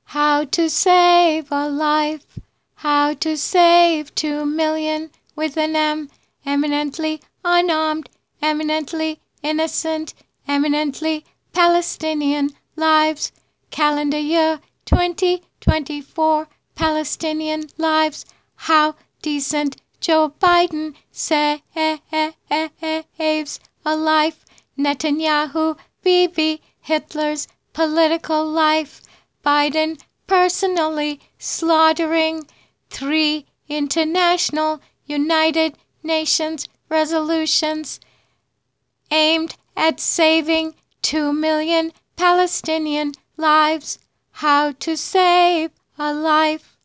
How to save a life. How to save 2 million with an M. Eminently unarmed, eminently innocent, eminently Palestinian lives. Calendar year 2024 Palestinian lives. How decent Joe Biden saves a life. Netanyahu, Bibi, Hitler's political life. Biden personally slaughtering 3 international United Nations resolutions aimed at saving 2 million Palestinian lives. How to save a life.